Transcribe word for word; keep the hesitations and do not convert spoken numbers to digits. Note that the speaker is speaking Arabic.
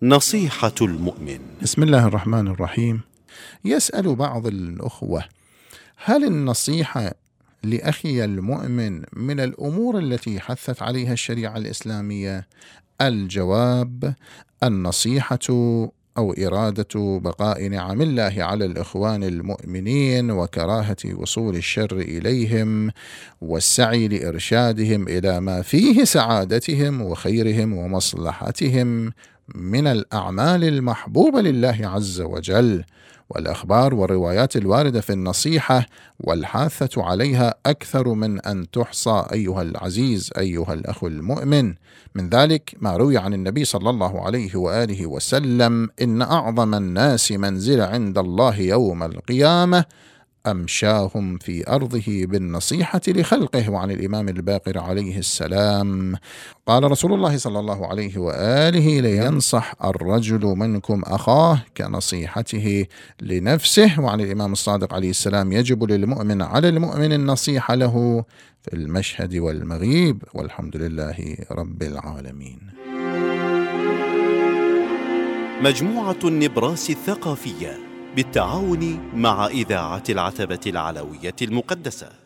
نصيحة المؤمن. بسم الله الرحمن الرحيم. يسأل بعض الأخوة: هل النصيحة لأخي المؤمن من الأمور التي حثت عليها الشريعة الإسلامية؟ الجواب: النصيحة أو إرادة بقاء نعم الله على الإخوان المؤمنين وكراهة وصول الشر إليهم والسعي لإرشادهم إلى ما فيه سعادتهم وخيرهم ومصلحتهم من الأعمال المحبوبة لله عز وجل. والأخبار والروايات الواردة في النصيحة والحاثة عليها أكثر من أن تحصى أيها العزيز أيها الأخ المؤمن. من ذلك ما روي عن النبي صلى الله عليه وآله وسلم: إن أعظم الناس منزلة عند الله يوم القيامة أمشاهم في أرضه بالنصيحة لخلقه. وعن الإمام الباقر عليه السلام قال رسول الله صلى الله عليه وآله: لينصح الرجل منكم أخاه كنصيحته لنفسه. وعن الإمام الصادق عليه السلام: يجب للمؤمن على المؤمن النصيحة له في المشهد والمغيب. والحمد لله رب العالمين. مجموعة النبراس الثقافية بالتعاون مع إذاعة العتبة العلوية المقدسة.